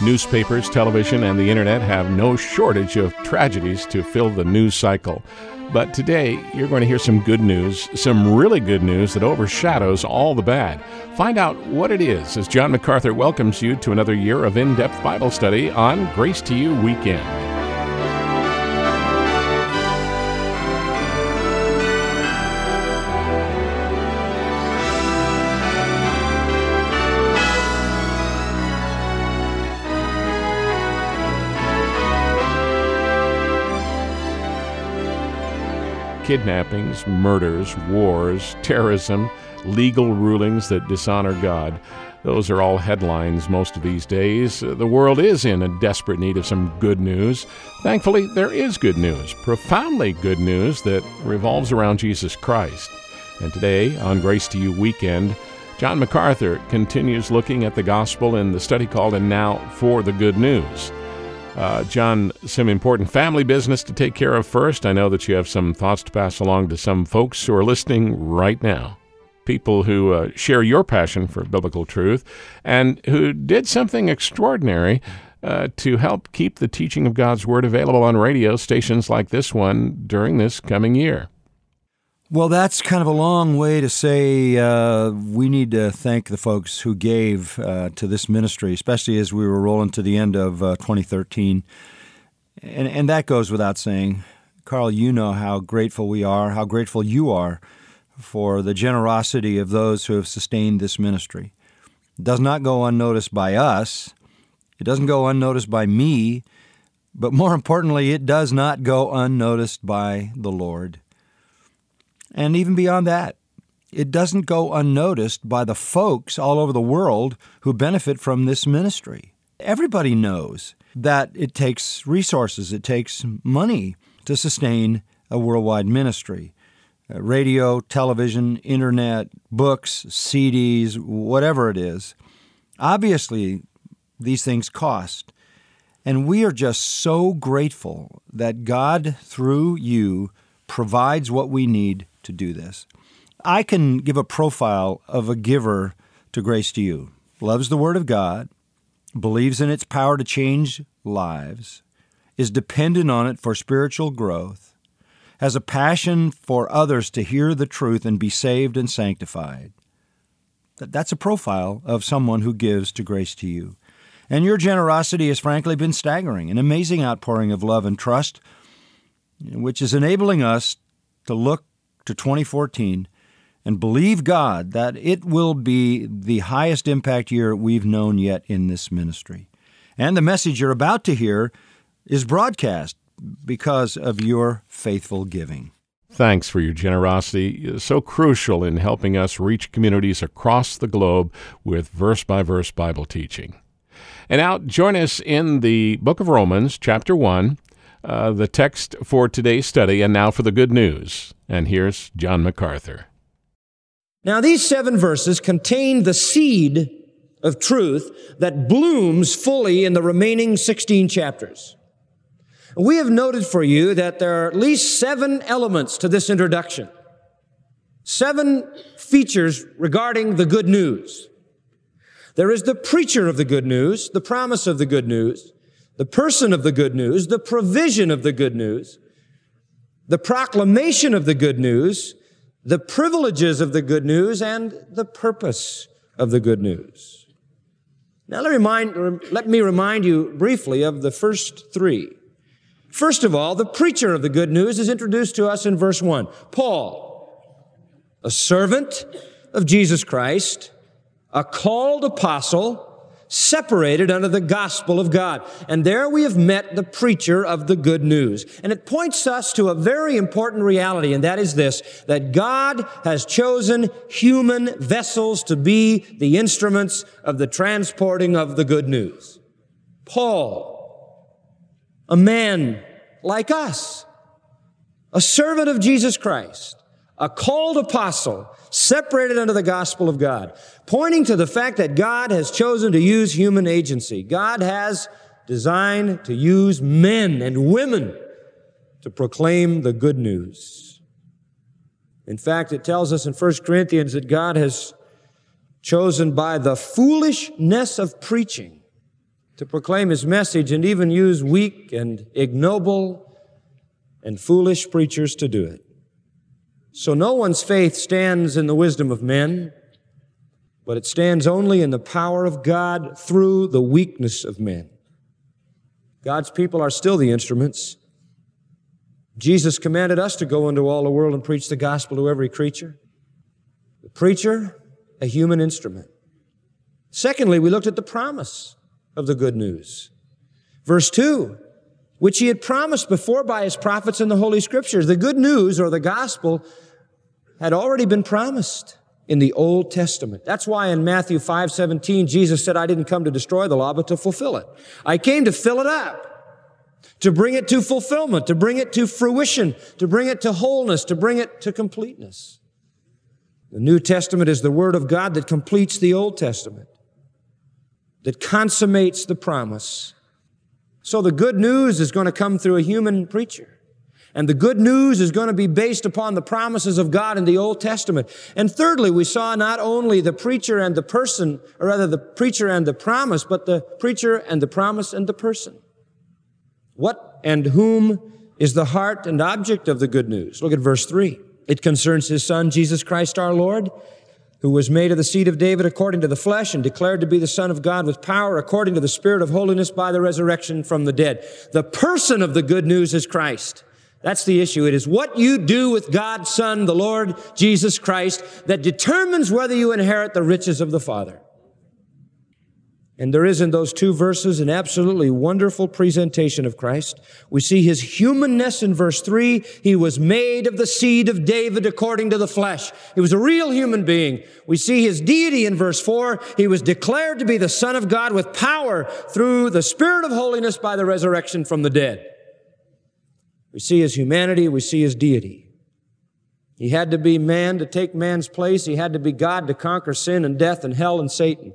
Newspapers, television, and the internet have no shortage of tragedies to fill the news cycle. But today, you're going to hear some good news, some really good news that overshadows all the bad. Find out what it is as John MacArthur welcomes you to another year of in-depth Bible study on Grace to You Weekend. Kidnappings, murders, wars, terrorism, legal rulings that dishonor God. Those are all headlines most of these days. The world is in a desperate need of some good news. Thankfully, there is good news, profoundly good news that revolves around Jesus Christ. And today, on Grace to You Weekend, John MacArthur continues looking at the gospel in the study called And Now for the Good News. John, some important family business to take care of first. I know that you have some thoughts to pass along to some folks who are listening right now. People who share your passion for biblical truth and who did something extraordinary to help keep the teaching of God's Word available on radio stations like this one during this coming year. Well, that's kind of a long way to say we need to thank the folks who gave to this ministry, especially as we were rolling to the end of 2013. And that goes without saying. Carl, you know how grateful we are, how grateful you are for the generosity of those who have sustained this ministry. It does not go unnoticed by us. It doesn't go unnoticed by me. But more importantly, it does not go unnoticed by the Lord. And even beyond that, it doesn't go unnoticed by the folks all over the world who benefit from this ministry. Everybody knows that it takes resources, it takes money to sustain a worldwide ministry. Radio, television, internet, books, CDs, whatever it is. Obviously, these things cost. And we are just so grateful that God, through you, provides what we need to do this. I can give a profile of a giver to Grace to You. Loves the Word of God, believes in its power to change lives, is dependent on it for spiritual growth, has a passion for others to hear the truth and be saved and sanctified. That's a profile of someone who gives to Grace to You. And your generosity has frankly been staggering, an amazing outpouring of love and trust, which is enabling us to look to 2014 and believe God that it will be the highest impact year we've known yet in this ministry. And the message you're about to hear is broadcast because of your faithful giving. Thanks for your generosity, so crucial in helping us reach communities across the globe with verse-by-verse Bible teaching. And now, join us in the book of Romans, chapter 1, the text for today's study, and now for the good news. And here's John MacArthur. Now, these 7 verses contain the seed of truth that blooms fully in the remaining 16 chapters. We have noted for you that there are at least 7 elements to this introduction. 7 features regarding the good news. There is the preacher of the good news, the promise of the good news, the person of the good news, the provision of the good news, the proclamation of the good news, the privileges of the good news, and the purpose of the good news. Now let me remind you briefly of the first 3. First of all, the preacher of the good news is introduced to us in verse 1. Paul, a servant of Jesus Christ, a called apostle, separated under the gospel of God. And there we have met the preacher of the good news. And it points us to a very important reality, and that is this, that God has chosen human vessels to be the instruments of the transporting of the good news. Paul, a man like us, a servant of Jesus Christ, a called apostle, separated under the gospel of God, pointing to the fact that God has chosen to use human agency. God has designed to use men and women to proclaim the good news. In fact, it tells us in 1 Corinthians that God has chosen by the foolishness of preaching to proclaim His message and even use weak and ignoble and foolish preachers to do it. So no one's faith stands in the wisdom of men, but it stands only in the power of God through the weakness of men. God's people are still the instruments. Jesus commanded us to go into all the world and preach the gospel to every creature. The preacher, a human instrument. Secondly, we looked at the promise of the good news. Verse 2, which He had promised before by His prophets in the Holy Scriptures. The good news, or the gospel, had already been promised in the Old Testament. That's why in Matthew 5:17, Jesus said, I didn't come to destroy the law, but to fulfill it. I came to fill it up, to bring it to fulfillment, to bring it to fruition, to bring it to wholeness, to bring it to completeness. The New Testament is the Word of God that completes the Old Testament, that consummates the promise. So the good news is going to come through a human preacher. And the good news is going to be based upon the promises of God in the Old Testament. And thirdly, we saw not only the preacher and the person, or rather the preacher and the promise, but the preacher and the promise and the person. What and whom is the heart and object of the good news? Look at verse 3. It concerns His Son, Jesus Christ our Lord, who was made of the seed of David according to the flesh and declared to be the Son of God with power according to the Spirit of holiness by the resurrection from the dead. The person of the good news is Christ. That's the issue. It is what you do with God's Son, the Lord Jesus Christ, that determines whether you inherit the riches of the Father. And there is in those two verses an absolutely wonderful presentation of Christ. We see His humanness in verse 3. He was made of the seed of David according to the flesh. He was a real human being. We see His deity in verse 4. He was declared to be the Son of God with power through the Spirit of holiness by the resurrection from the dead. We see His humanity, we see His deity. He had to be man to take man's place. He had to be God to conquer sin and death and hell and Satan.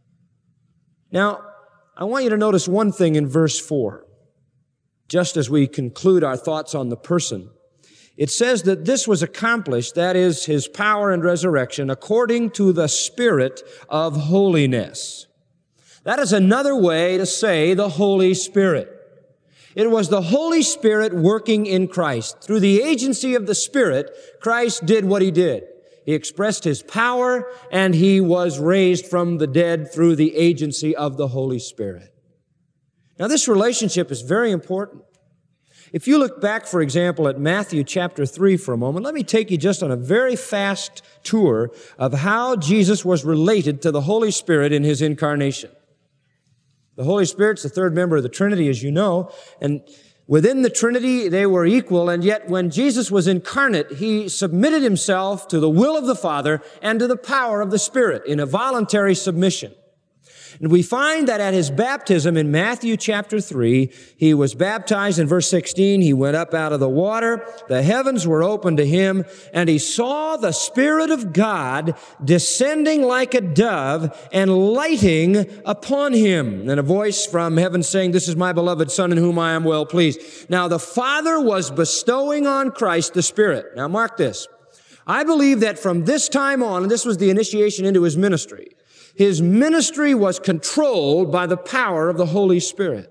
Now, I want you to notice one thing in verse 4, just as we conclude our thoughts on the person. It says that this was accomplished, that is, His power and resurrection, according to the Spirit of holiness. That is another way to say the Holy Spirit. It was the Holy Spirit working in Christ. Through the agency of the Spirit, Christ did what He did. He expressed His power, and He was raised from the dead through the agency of the Holy Spirit. Now, this relationship is very important. If you look back, for example, at Matthew chapter 3 for a moment, let me take you just on a very fast tour of how Jesus was related to the Holy Spirit in His incarnation. The Holy Spirit's the third member of the Trinity, as you know, and within the Trinity, they were equal, and yet when Jesus was incarnate, He submitted Himself to the will of the Father and to the power of the Spirit in a voluntary submission. And we find that at His baptism in Matthew chapter 3, He was baptized in verse 16. He went up out of the water. The heavens were opened to Him, and He saw the Spirit of God descending like a dove and lighting upon Him. And a voice from heaven saying, "This is my beloved Son in whom I am well pleased." Now, the Father was bestowing on Christ the Spirit. Now, mark this. I believe that from this time on, and this was the initiation into His ministry, His ministry was controlled by the power of the Holy Spirit.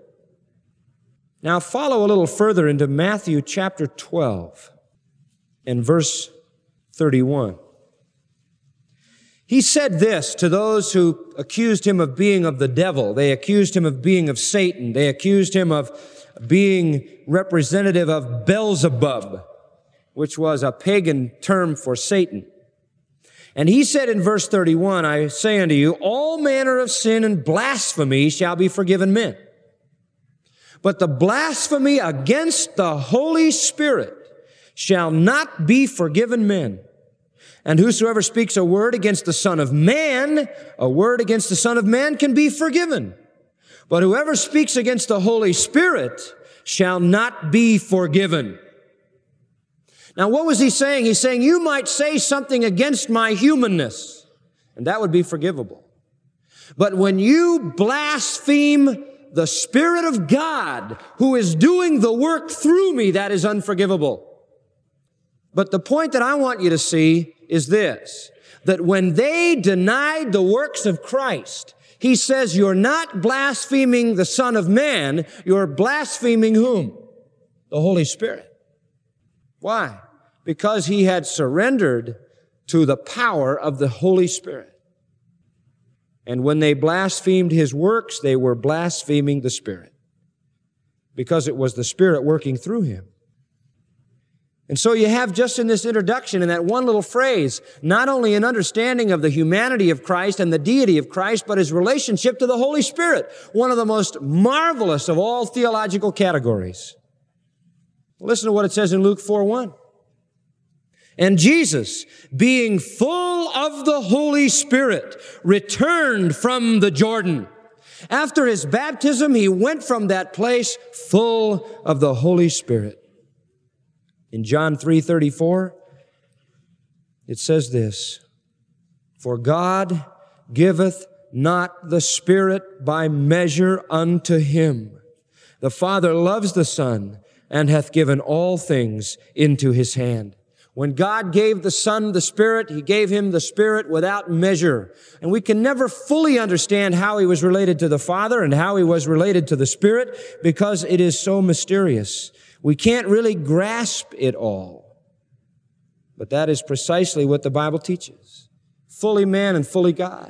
Now follow a little further into Matthew chapter 12 and verse 31. He said this to those who accused Him of being of the devil. They accused Him of being of Satan. They accused Him of being representative of Beelzebub, which was a pagan term for Satan. And He said in verse 31, "I say unto you, all manner of sin and blasphemy shall be forgiven men. But the blasphemy against the Holy Spirit shall not be forgiven men. And whosoever speaks a word against the Son of Man, a word against the Son of Man can be forgiven. But whoever speaks against the Holy Spirit shall not be forgiven." Now, what was He saying? He's saying, you might say something against my humanness, and that would be forgivable. But when you blaspheme the Spirit of God, who is doing the work through me, that is unforgivable. But the point that I want you to see is this, that when they denied the works of Christ, He says you're not blaspheming the Son of Man, you're blaspheming whom? The Holy Spirit. Why? Because he had surrendered to the power of the Holy Spirit. And when they blasphemed his works, they were blaspheming the Spirit, because it was the Spirit working through him. And so you have just in this introduction, in that one little phrase, not only an understanding of the humanity of Christ and the deity of Christ, but his relationship to the Holy Spirit, one of the most marvelous of all theological categories. Listen to what it says in Luke 4:1. And Jesus, being full of the Holy Spirit, returned from the Jordan. After his baptism, he went from that place full of the Holy Spirit. In John 3:34, it says this, For God giveth not the Spirit by measure unto him. The Father loves the Son, and hath given all things into his hand. When God gave the Son the Spirit, he gave him the Spirit without measure. And we can never fully understand how he was related to the Father and how he was related to the Spirit, because it is so mysterious. We can't really grasp it all. But that is precisely what the Bible teaches. Fully man and fully God.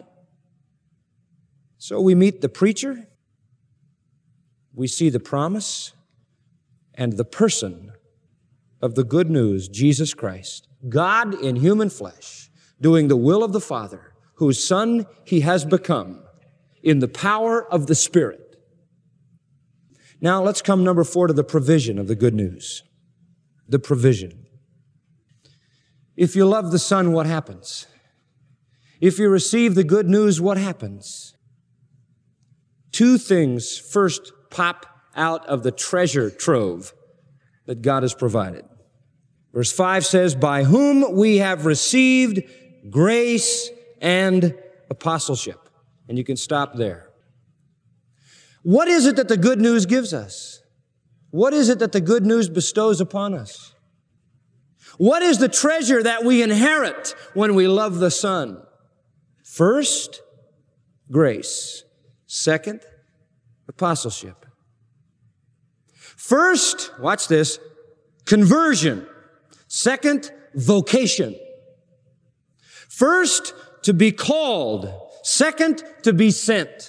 So we meet the preacher, we see the promise, and the person of the good news, Jesus Christ, God in human flesh, doing the will of the Father, whose Son he has become in the power of the Spirit. Now let's come, number 4, to the provision of the good news. The provision. If you love the Son, what happens? If you receive the good news, what happens? Two things first pop out of the treasure trove that God has provided. Verse 5 says, by whom we have received grace and apostleship. And you can stop there. What is it that the good news gives us? What is it that the good news bestows upon us? What is the treasure that we inherit when we love the Son? First, grace. Second, apostleship. First, watch this, conversion. Second, vocation. First, to be called. Second, to be sent.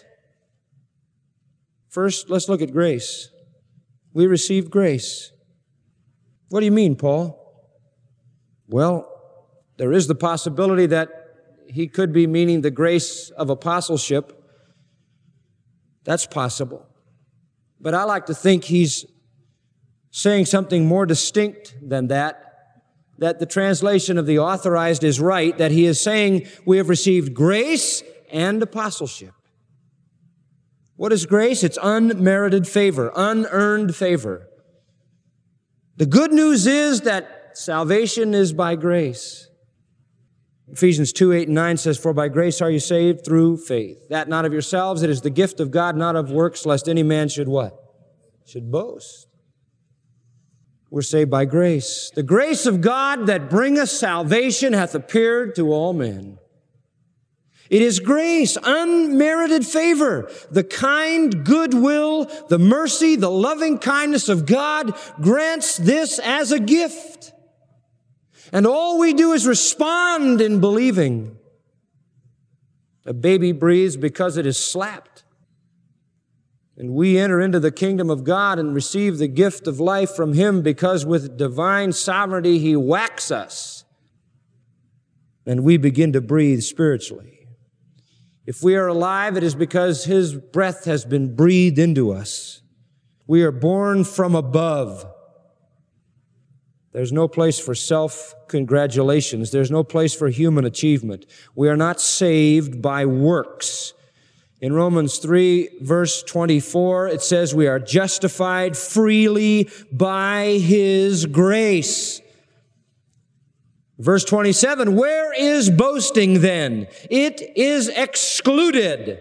First, let's look at grace. We received grace. What do you mean, Paul? Well, there is the possibility that he could be meaning the grace of apostleship. That's possible. But I like to think he's saying something more distinct than that the translation of the Authorized is right, that he is saying we have received grace and apostleship. What is grace? It's unmerited favor, unearned favor. The good news is that salvation is by grace. Ephesians 2:8-9 says, for by grace are you saved through faith. That not of yourselves, it is the gift of God, not of works, lest any man should what? Should boast. We're saved by grace. The grace of God that bringeth salvation hath appeared to all men. It is grace, unmerited favor, the kind goodwill, the mercy, the loving kindness of God grants this as a gift. And all we do is respond in believing. A baby breathes because it is slapped. And we enter into the kingdom of God and receive the gift of life from Him because with divine sovereignty He whacks us. And we begin to breathe spiritually. If we are alive, it is because His breath has been breathed into us. We are born from above. There's no place for self-congratulations. There's no place for human achievement. We are not saved by works. In Romans 3, verse 24, it says we are justified freely by His grace. Verse 27, where is boasting then? It is excluded.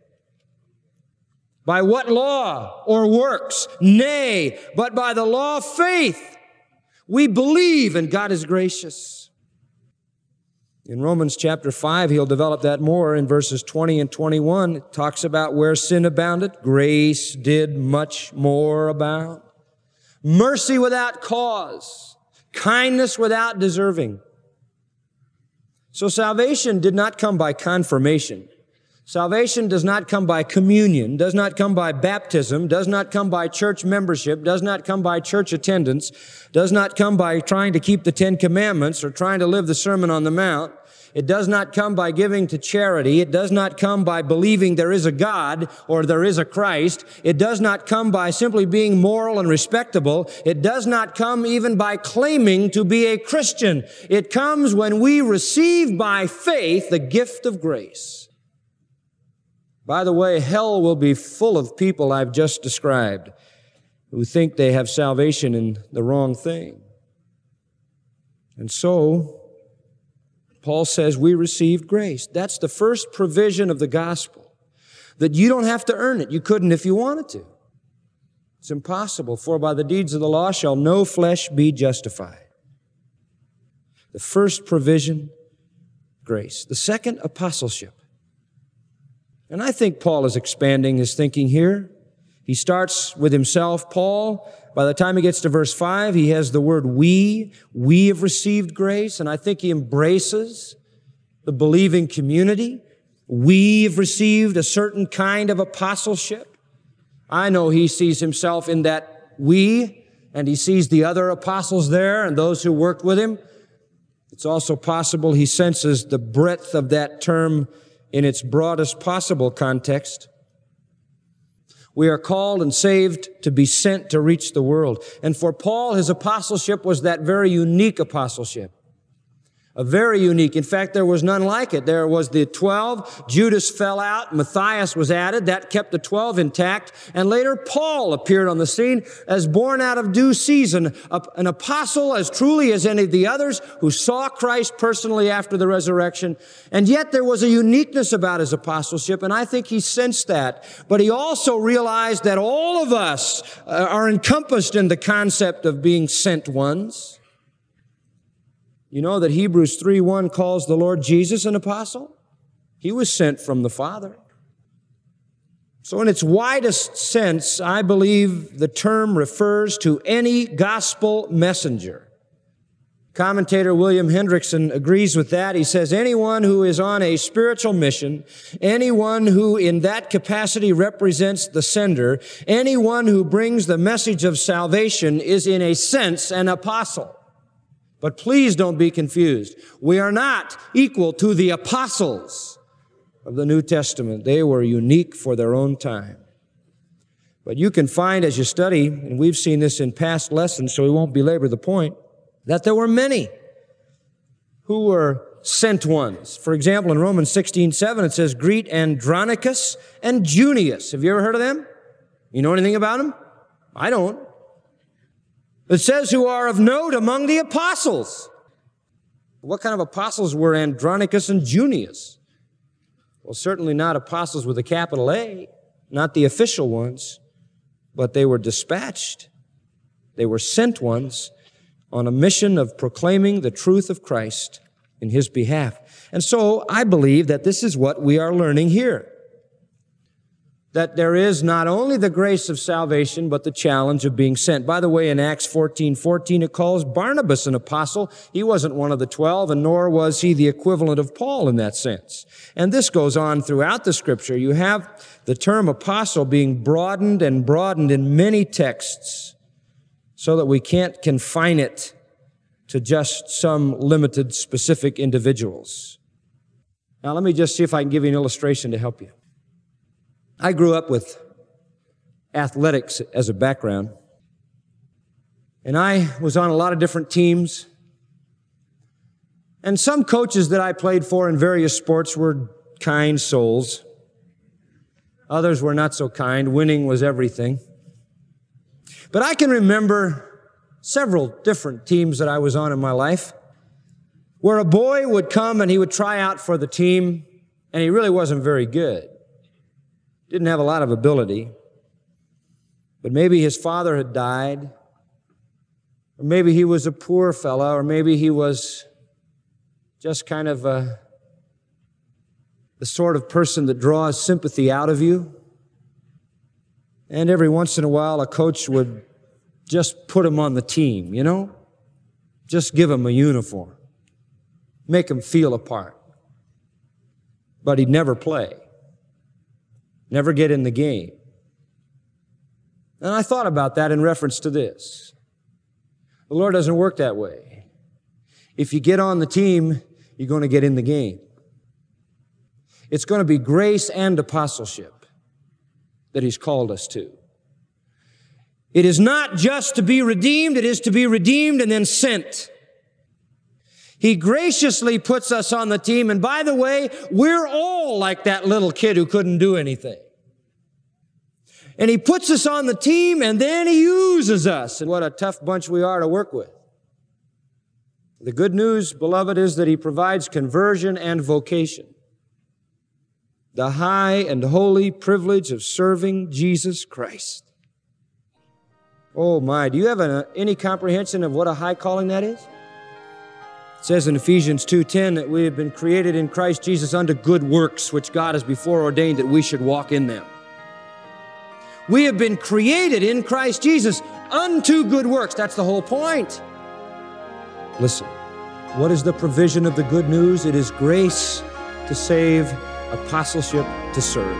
By what law or works? Nay, but by the law of faith. We believe and God is gracious. In Romans chapter 5, he'll develop that more in verses 20 and 21. It talks about where sin abounded, grace did much more abound. Mercy without cause, kindness without deserving. So salvation did not come by confirmation. Salvation does not come by communion, does not come by baptism, does not come by church membership, does not come by church attendance, does not come by trying to keep the 10 Commandments or trying to live the Sermon on the Mount. It does not come by giving to charity. It does not come by believing there is a God or there is a Christ. It does not come by simply being moral and respectable. It does not come even by claiming to be a Christian. It comes when we receive by faith the gift of grace. By the way, hell will be full of people I've just described who think they have salvation in the wrong thing. And so, Paul says we received grace. That's the first provision of the gospel, that you don't have to earn it. You couldn't if you wanted to. It's impossible, for by the deeds of the law shall no flesh be justified. The first provision, grace. The second, apostleship. And I think Paul is expanding his thinking here. He starts with himself, Paul. By the time he gets to verse 5, he has the word we. We have received grace. And I think he embraces the believing community. We have received a certain kind of apostleship. I know he sees himself in that we, and he sees the other apostles there and those who worked with him. It's also possible he senses the breadth of that term in its broadest possible context. We are called and saved to be sent to reach the world. And for Paul, his apostleship was that very unique apostleship. A very unique. In fact, there was none like it. There was the 12. Judas fell out. Matthias was added. That kept the 12 intact. And later, Paul appeared on the scene as born out of due season, an apostle as truly as any of the others who saw Christ personally after the resurrection. And yet there was a uniqueness about his apostleship, and I think he sensed that. But he also realized that all of us are encompassed in the concept of being sent ones. You know that Hebrews 3:1 calls the Lord Jesus an apostle? He was sent from the Father. So in its widest sense, I believe the term refers to any gospel messenger. Commentator William Hendrickson agrees with that. He says, anyone who is on a spiritual mission, anyone who in that capacity represents the sender, anyone who brings the message of salvation is in a sense an apostle. But please don't be confused. We are not equal to the apostles of the New Testament. They were unique for their own time. But you can find as you study, and we've seen this in past lessons, so we won't belabor the point, that there were many who were sent ones. For example, in Romans 16:7, it says, greet Andronicus and Junius. Have you ever heard of them? You know anything about them? I don't. It says who are of note among the apostles. What kind of apostles were Andronicus and Junius? Well, certainly not apostles with a capital A, not the official ones, but they were dispatched. They were sent ones on a mission of proclaiming the truth of Christ in His behalf. And so I believe that this is what we are learning here. That there is not only the grace of salvation, but the challenge of being sent. By the way, in Acts 14:14, it calls Barnabas an apostle. He wasn't one of the 12, and nor was he the equivalent of Paul in that sense. And this goes on throughout the Scripture. You have the term apostle being broadened and broadened in many texts so that we can't confine it to just some limited specific individuals. Now, let me just see if I can give you an illustration to help you. I grew up with athletics as a background, and I was on a lot of different teams. And some coaches that I played for in various sports were kind souls. Others were not so kind. Winning was everything. But I can remember several different teams that I was on in my life where a boy would come and he would try out for the team, and he really wasn't very good. Didn't have a lot of ability, but maybe his father had died, or maybe he was a poor fella, or maybe he was just kind of the sort of person that draws sympathy out of you. And every once in a while, a coach would just put him on the team, you know? Just give him a uniform. Make him feel a part. But he'd never play. Never get in the game. And I thought about that in reference to this. The Lord doesn't work that way. If you get on the team, you're going to get in the game. It's going to be grace and apostleship that He's called us to. It is not just to be redeemed, it is to be redeemed and then sent. He graciously puts us on the team, and by the way, we're all like that little kid who couldn't do anything. And He puts us on the team, and then He uses us. And what a tough bunch we are to work with. The good news, beloved, is that He provides conversion and vocation. The high and holy privilege of serving Jesus Christ. Oh my, do you have any comprehension of what a high calling that is? It says in Ephesians 2:10 that we have been created in Christ Jesus unto good works, which God has before ordained that we should walk in them. We have been created in Christ Jesus unto good works. That's the whole point. Listen, what is the provision of the good news? It is grace to save, apostleship to serve.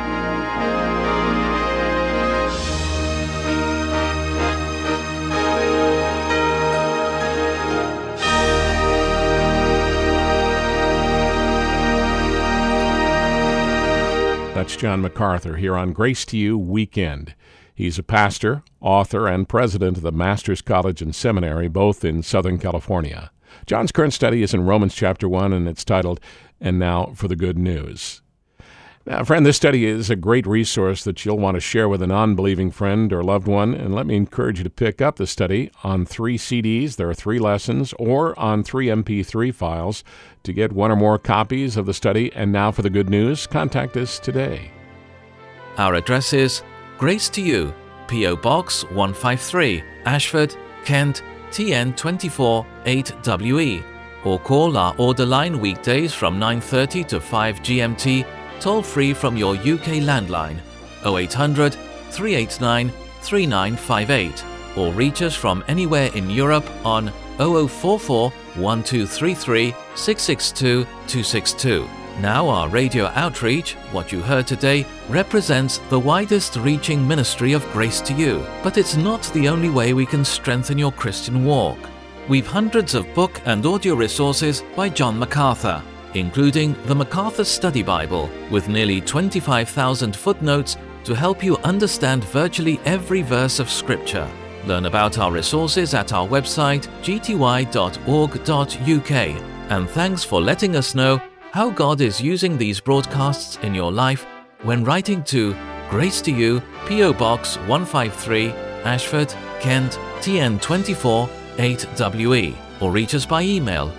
That's John MacArthur here on Grace to You Weekend. He's a pastor, author, and president of the Master's College and Seminary, both in Southern California. John's current study is in Romans chapter 1, and it's titled, And Now for the Good News. Now, friend, this study is a great resource that you'll want to share with a non-believing friend or loved one, and let me encourage you to pick up the study on 3 CDs, there are 3 lessons, or on 3 MP3 files. To get 1 or more copies of the study, And Now for the Good News, contact us today. Our address is Grace to You, P.O. Box 153, Ashford, Kent, TN 24 8WE, or call our order line weekdays from 9:30 to 5 GMT, toll free from your UK landline 0800 389 3958, or reach us from anywhere in Europe on 0044 1233 662 262. Now our radio outreach, what you heard today, represents the widest reaching ministry of Grace to You, but it's not the only way we can strengthen your Christian walk. We've hundreds of book and audio resources by John MacArthur, including the MacArthur Study Bible with nearly 25,000 footnotes to help you understand virtually every verse of Scripture. Learn about our resources at our website gty.org.uk, and thanks for letting us know how God is using these broadcasts in your life when writing to Grace to You, P.O. Box 153, Ashford, Kent, TN 24 8WE, or reach us by email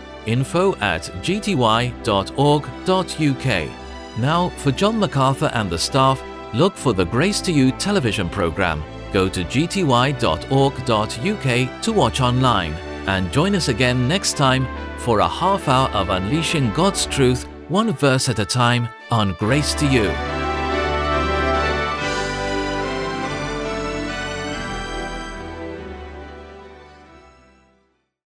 info@gty.org.uk. Now, for John MacArthur and the staff, look for the Grace to You television program. Go to gty.org.uk to watch online, and join us again next time for a half hour of unleashing God's truth, one verse at a time, on Grace to You.